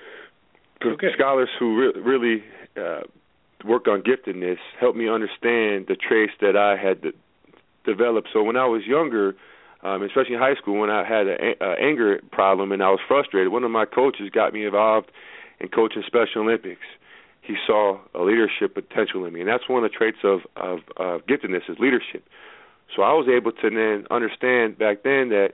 okay. Scholars who re- really uh, work on giftedness helped me understand the traits that I had de- developed. So when I was younger, um, especially in high school, when I had an a- anger problem and I was frustrated, one of my coaches got me involved in coaching Special Olympics. He saw a leadership potential in me, and that's one of the traits of, of, of giftedness is leadership. So I was able to then understand back then that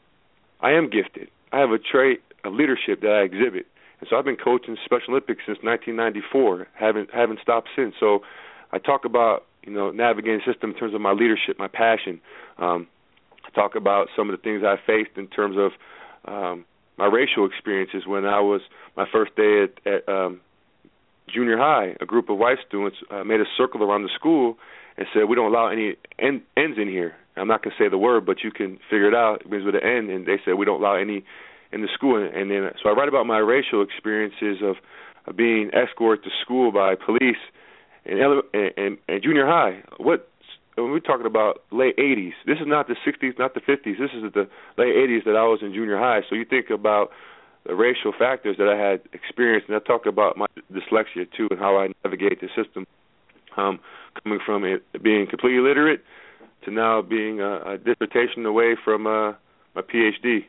I am gifted. I have a trait of leadership that I exhibit. And so I've been coaching Special Olympics since nineteen ninety-four, haven't haven't stopped since. So I talk about, you know, navigating the system in terms of my leadership, my passion. Um, I talk about some of the things I faced in terms of um, my racial experiences when I was my first day at, at um, junior high. A group of white students uh, made a circle around the school and said, we don't allow any N- N's in here. I'm not going to say the word, but you can figure it out. It begins with an N, and they said we don't allow any in the school. And then, so I write about my racial experiences of, of being escorted to school by police in, in, in, in junior high. What when we're talking about late eighties, this is not the sixties, not the fifties. This is the late eighties that I was in junior high. So you think about the racial factors that I had experienced, and I talk about my dyslexia too and how I navigate the system, um, coming from it, being completely illiterate to now being a, a dissertation away from uh, my PhD.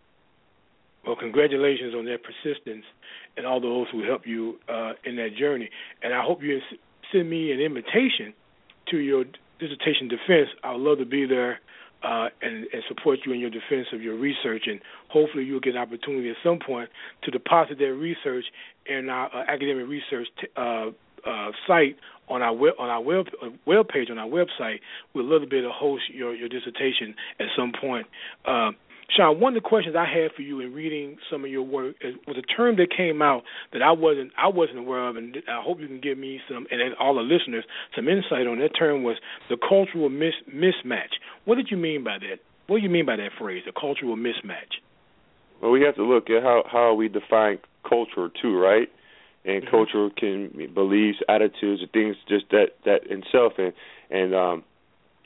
Well, congratulations on that persistence and all those who help you uh, in that journey. And I hope you send me an invitation to your dissertation defense. I would love to be there uh, and, and support you in your defense of your research. And hopefully you'll get an opportunity at some point to deposit that research in our uh, academic research t- uh, uh, site on our web, on our web uh, web page on our website. We'd love to be able to host your, your dissertation at some point. Uh, Sean, one of the questions I had for you in reading some of your work is, was a term that came out that I wasn't I wasn't aware of, and I hope you can give me some, and all the listeners, some insight on that term was the cultural mis- mismatch. What did you mean by that? What do you mean by that phrase, the cultural mismatch? Well, we have to look at how, how we define culture too, right? And mm-hmm. culture can beliefs, attitudes, and things just that, that in self. And, and um,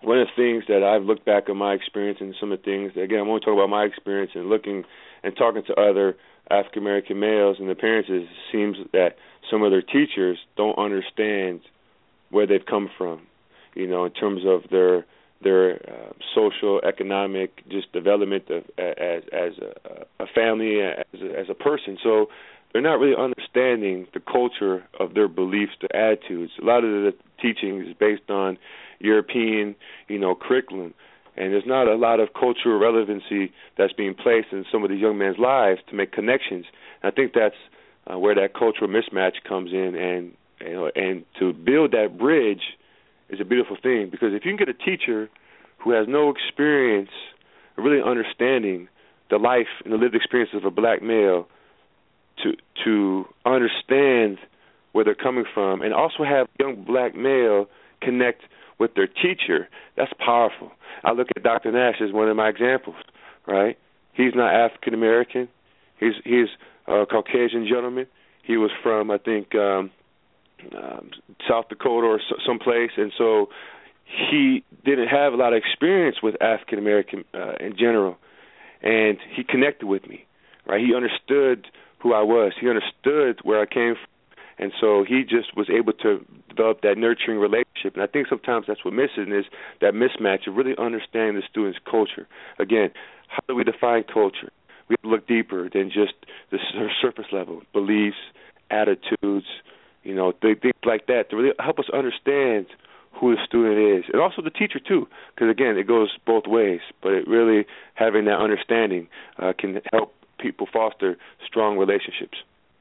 one of the things that I've looked back on my experience and some of the things, again, I'm only talking about my experience and looking and talking to other African-American males and their parents, is it seems that some of their teachers don't understand where they've come from, you know, in terms of their their uh, social, economic, just development of, as as a, a family, as a, as a person. So they're not really understanding the culture of their beliefs, their attitudes. A lot of the teaching is based on European, you know, curriculum, and there's not a lot of cultural relevancy that's being placed in some of these young men's lives to make connections. And I think that's uh, where that cultural mismatch comes in, and you know, and to build that bridge is a beautiful thing, because if you can get a teacher who has no experience really understanding the life and the lived experiences of a black male, to to understand where they're coming from, and also have a young black male connect with their teacher, that's powerful. I look at Doctor Nash as one of my examples, right? He's not African American. He's he's a Caucasian gentleman. He was from, I think, um, um, South Dakota or someplace, and so he didn't have a lot of experience with African American uh, in general, and he connected with me, right? He understood who I was. He understood where I came from. And so he just was able to develop that nurturing relationship. And I think sometimes that's what missing is that mismatch of really understanding the student's culture. Again, how do we define culture? We have to look deeper than just the surface level, beliefs, attitudes, you know, things like that, to really help us understand who the student is. And also the teacher, too, because, again, it goes both ways. But it really having that understanding uh, can help people foster strong relationships.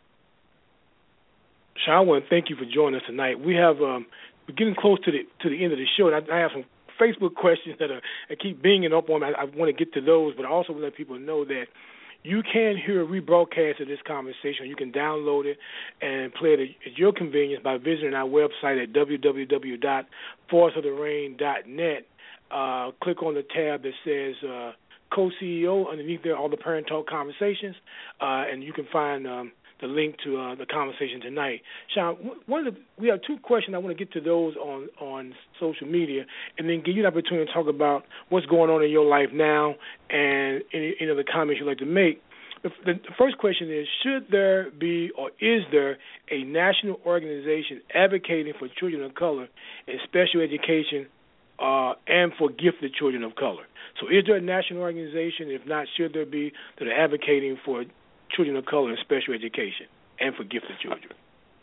Sean, I want to thank you for joining us tonight. We have um, we're getting close to the to the end of the show, and I, I have some Facebook questions that are that keep binging up on me. I, I want to get to those, but I also want to let people know that you can hear a rebroadcast of this conversation. You can download it and play it at your convenience by visiting our website at w w w dot force of the rain dot net. Uh, click on the tab that says uh, Co-C E O. Underneath there, all the Parent Talk conversations, uh, and you can find um, the link to uh, the conversation tonight. Sean, one of the, we have two questions. I want to get to those on, on social media, and then give you the opportunity to talk about what's going on in your life now and any, any other comments you'd like to make. The, the first question is, should there be or is there a national organization advocating for children of color in special education uh, and for gifted children of color? So is there a national organization? If not, should there be that are advocating for children of color in special education and for gifted children?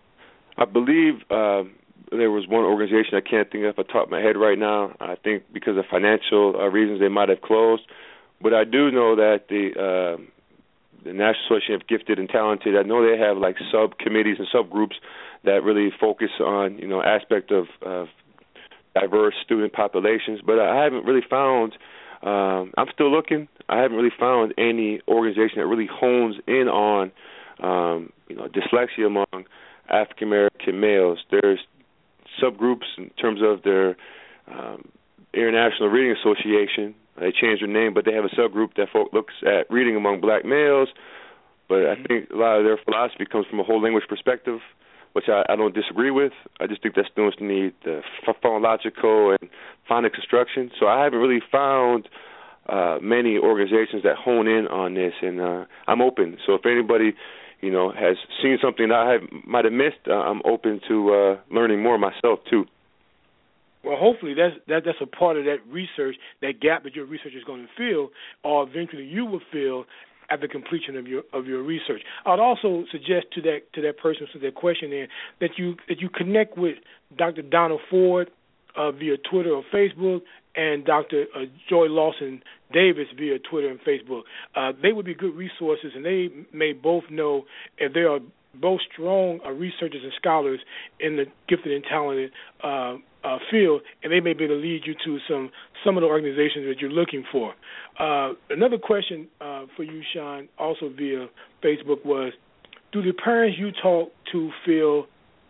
I believe uh, there was one organization I can't think of off the top of my head right now. I think because of financial uh, reasons they might have closed. But I do know that the uh, the National Association of Gifted and Talented, I know they have like subcommittees and subgroups that really focus on, you know, aspect of, of diverse student populations. But I haven't really found, um, I'm still looking, I haven't really found any organization that really hones in on, um, you know, dyslexia among African American males. There's subgroups in terms of their um, International Reading Association. They changed their name, but they have a subgroup that folk looks at reading among black males. But I think a lot of their philosophy comes from a whole language perspective, which I, I don't disagree with. I just think that students need the phonological and phonics instruction. So I haven't really found uh, many organizations that hone in on this, and uh, I'm open. So if anybody, you know, has seen something that I have, might have missed, uh, I'm open to uh, learning more myself too. Well, hopefully that's that, that's a part of that research, that gap that your research is going to fill, or eventually you will fill at the completion of your of your research. I'd also suggest to that to that person, to that question there, that you that you connect with Doctor Donna Ford uh, via Twitter or Facebook, and Doctor Uh, Joy Lawson Davis via Twitter and Facebook. Uh, they would be good resources, and they may both know if they are both strong uh, researchers and scholars in the gifted and talented uh, uh, field, and they may be able to lead you to some some of the organizations that you're looking for. Uh, another question uh, for you, Sean, also via Facebook was, do the parents you talk to feel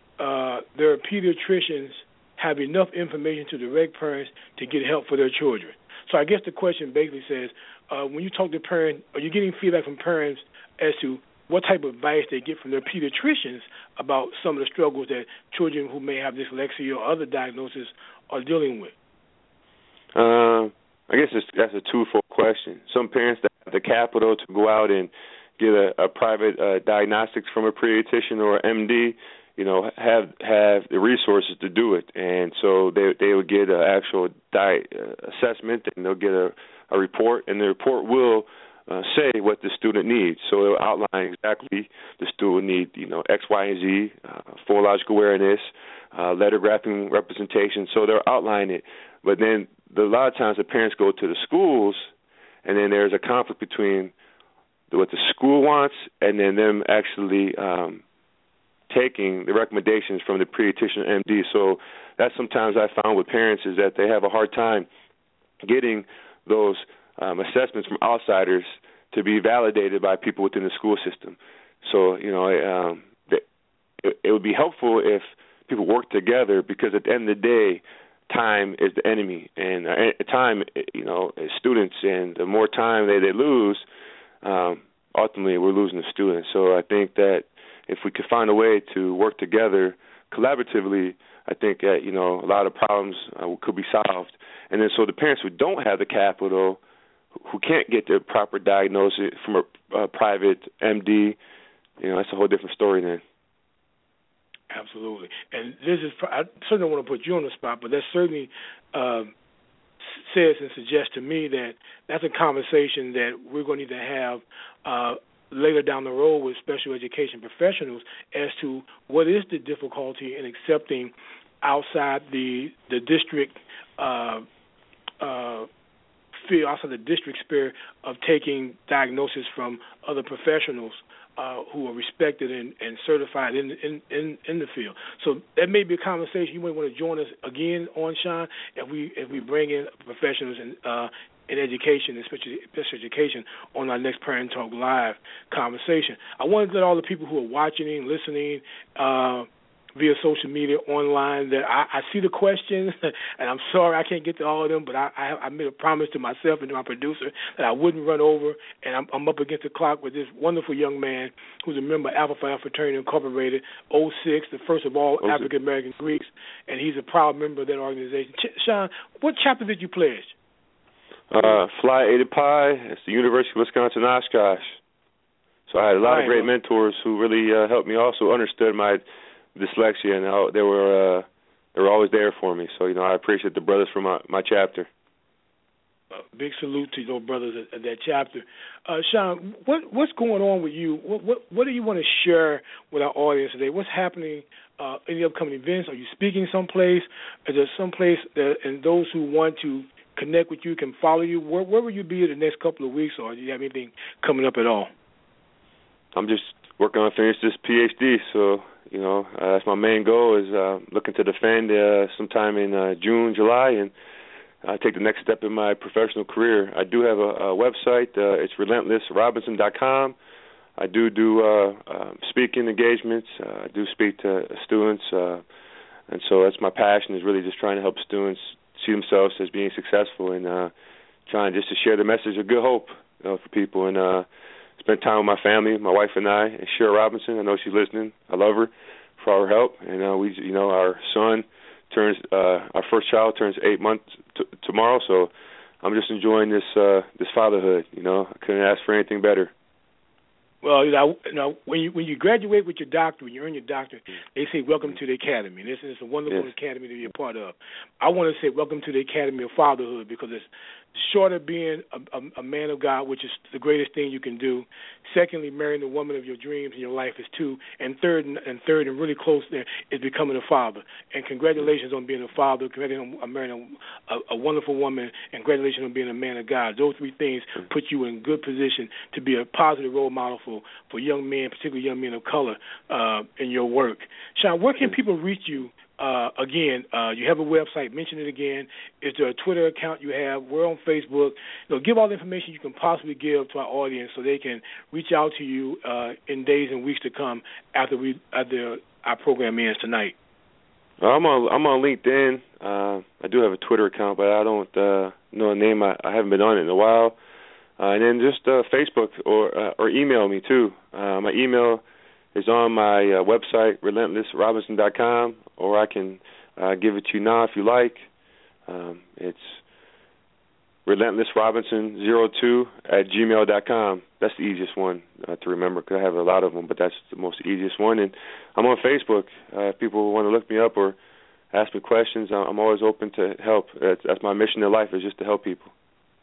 uh, their pediatricians have enough information to direct parents to get help for their children? So I guess the question basically says, uh, when you talk to parents, are you getting feedback from parents as to what type of advice they get from their pediatricians about some of the struggles that children who may have dyslexia or other diagnoses are dealing with? Uh, I guess it's, that's a twofold question. Some parents that have the capital to go out and get a, a private uh, diagnostics from a pediatrician or M D, you know, have have the resources to do it, and so they they would get an actual di- uh, assessment, and they'll get a, a report, and the report will uh, say what the student needs. So it'll outline exactly the student need, you know, X, Y, and Z, uh, phonological awareness, uh, letter graphing representation. So they'll outline it, but then the, a lot of times the parents go to the schools, and then there's a conflict between what the school wants and then them actually um, taking the recommendations from the pediatrician M D. So that's sometimes I found with parents is that they have a hard time getting those um, assessments from outsiders to be validated by people within the school system. So, you know, um, it, it would be helpful if people work together, because at the end of the day, time is the enemy. And uh, time, you know, as students, and the more time they, they lose, um, ultimately we're losing the students. So I think that if we could find a way to work together collaboratively, I think that, you know, a lot of problems uh, could be solved. And then so the parents who don't have the capital, who can't get the proper diagnosis from a, a private M D, you know, that's a whole different story then. Absolutely. And this is, I certainly don't want to put you on the spot, but that certainly uh, says and suggests to me that that's a conversation that we're going to need to have uh, later down the road with special education professionals as to what is the difficulty in accepting outside the the district uh, uh, field, outside the district sphere of taking diagnosis from other professionals Uh, who are respected and, and certified in, in, in, in the field. So that may be a conversation you might want to join us again on, Sean, if we if we bring in professionals in, uh, in education, especially special education, on our next Parent Talk Live conversation. I want to let all the people who are watching and listening uh, via social media, online, that I, I see the questions, and I'm sorry I can't get to all of them, but I, I, I made a promise to myself and to my producer that I wouldn't run over, and I'm, I'm up against the clock with this wonderful young man who's a member of Alpha Phi Alpha Fraternity Incorporated, oh six, the first of all African-American Greeks, and he's a proud member of that organization. Ch- Sean, what chapter did you pledge? Uh, Phi Eta Pi. It's the University of Wisconsin Oshkosh. So I had a lot right, of great well, mentors who really uh, helped me, also understood my dyslexia, and how they were uh, they were always there for me. So, you know, I appreciate the brothers from my, my chapter. Uh, big salute to your brothers at, at that chapter. Uh, Sean, what what's going on with you? What what what do you want to share with our audience today? What's happening uh, in the upcoming events? Are you speaking someplace? Is there someplace that, and those who want to connect with you can follow you? Where, where will you be in the next couple of weeks, or do you have anything coming up at all? I'm just working on finish this P H D, so, you know, uh, that's my main goal, is uh, looking to defend uh, sometime in uh, June, July, and uh, take the next step in my professional career. I do have a, a website. Uh, it's relentless robinson dot com. I do do uh, uh, speaking engagements. Uh, I do speak to students, uh, and so that's my passion, is really just trying to help students see themselves as being successful, and uh, trying just to share the message of good hope, you know, for people, and uh, spend time with my family, my wife and I, and Cheryl Robinson. I know she's listening. I love her for all her help. And uh, we, you know, our son turns, uh, our first child turns eight months t- tomorrow. So I'm just enjoying this uh, this fatherhood. You know, I couldn't ask for anything better. Well, you know, you know, when you when you graduate with your doctorate, when you earn your doctorate, they say welcome to the academy. This is a wonderful yes. academy to be a part of. I want to say welcome to the academy of fatherhood, because it's short of being a, a, a man of God, which is the greatest thing you can do. Secondly, marrying the woman of your dreams in your life is two. And third, and, and third, and really close there, is becoming a father. And congratulations on being a father. Congratulations on marrying a, a, a wonderful woman. And congratulations on being a man of God. Those three things put you in good position to be a positive role model for, for young men, particularly young men of color, uh, in your work. Sean, where can people reach you? Uh, again, uh, you have a website. Mention it again. Is there a Twitter account you have? We're on Facebook. You know, give all the information you can possibly give to our audience so they can reach out to you uh, in days and weeks to come after we after our program ends tonight. I'm on I'm on LinkedIn. Uh, I do have a Twitter account, but I don't uh, know a name. I, I haven't been on it in a while. Uh, and then just uh, Facebook or uh, or email me too. Uh, my email is on my uh, website, relentless robinson dot com, or I can uh, give it to you now if you like. Um, it's relentless robinson zero two at gmail dot com. That's the easiest one uh, to remember because I have a lot of them, but that's the most easiest one. And I'm on Facebook. Uh, if people want to look me up or ask me questions, I'm always open to help. That's, that's my mission in life, is just to help people.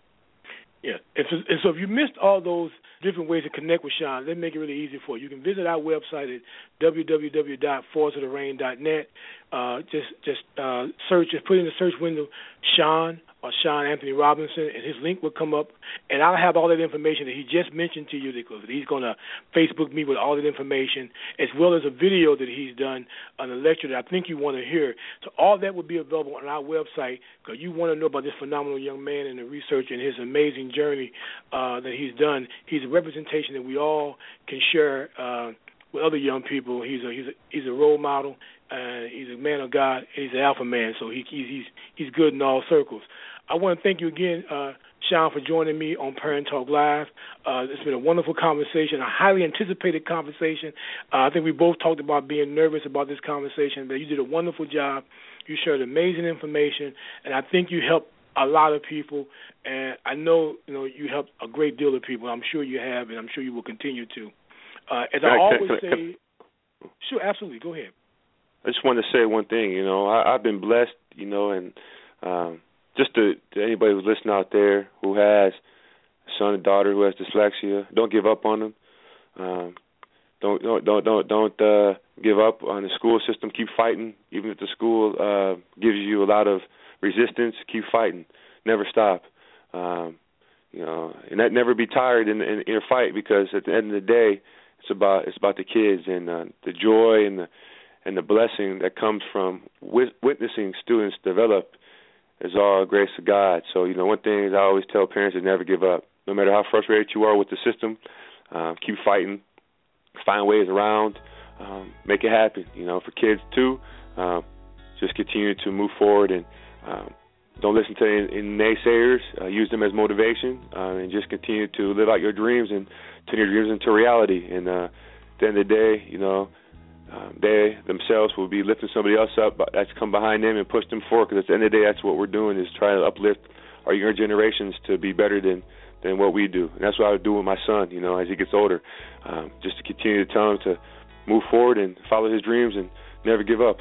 Yeah, and so, and so if you missed all those different ways to connect with Sean, let me make it really easy for you. You can visit our website at w w w dot force of the rain dot net. Uh, just just uh, search, just put in the search window Sean or Sean Anthony Robinson, and his link will come up. And I'll have all that information that he just mentioned to you, because he's going to Facebook me with all that information, as well as a video that he's done on a lecture that I think you want to hear. So all that will be available on our website, because you want to know about this phenomenal young man and the research and his amazing journey uh, that he's done. He's a representation that we all can share uh, with other young people. He's a he's a he's a role model. Uh, he's a man of God. He's an alpha man, so he, he's he's he's good in all circles. I want to thank you again, uh, Sean, for joining me on Parent Talk Live. Uh, it's been a wonderful conversation, a highly anticipated conversation. Uh, I think we both talked about being nervous about this conversation, but you did a wonderful job. You shared amazing information, and I think you helped a lot of people. And I know you know you helped a great deal of people. I'm sure you have, and I'm sure you will continue to. Uh, as I always say, sure, absolutely, go ahead. I just want to say one thing. You know, I, I've been blessed. You know, and um, just to, to anybody who's listening out there who has a son or daughter who has dyslexia, don't give up on them. Um, don't don't don't don't don't uh, give up on the school system. Keep fighting, even if the school uh, gives you a lot of resistance. Keep fighting. Never stop. Um, you know, and that never be tired in, in, in your fight, because at the end of the day, it's about it's about the kids and uh, the joy and the and the blessing that comes from wit- witnessing students develop is all grace of God. So, you know, one thing is I always tell parents is never give up. No matter how frustrated you are with the system, uh, keep fighting, find ways around, um, make it happen. You know, for kids too, uh, just continue to move forward and um, don't listen to any, any naysayers. Uh, use them as motivation, uh, and just continue to live out your dreams and turn your dreams into reality. And uh, at the end of the day, you know, Um, they themselves will be lifting somebody else up that's come behind them and push them forward, because at the end of the day, that's what we're doing, is trying to uplift our younger generations to be better than, than what we do. And that's what I would do with my son, you know, as he gets older, um, just to continue to tell him to move forward and follow his dreams and never give up.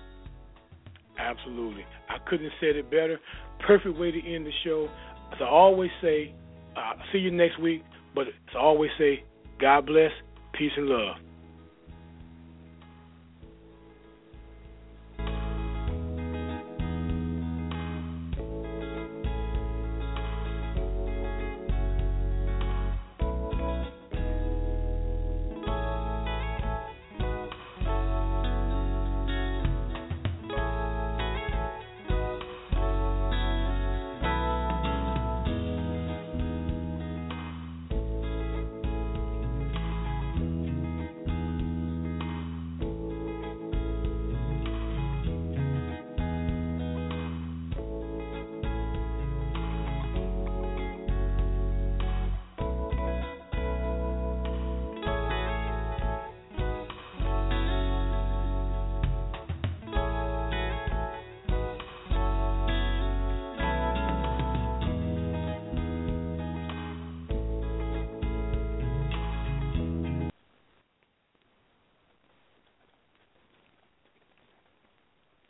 Absolutely. I couldn't have said it better. Perfect way to end the show. As I always say, uh, see you next week, but as I always say, God bless, peace and love.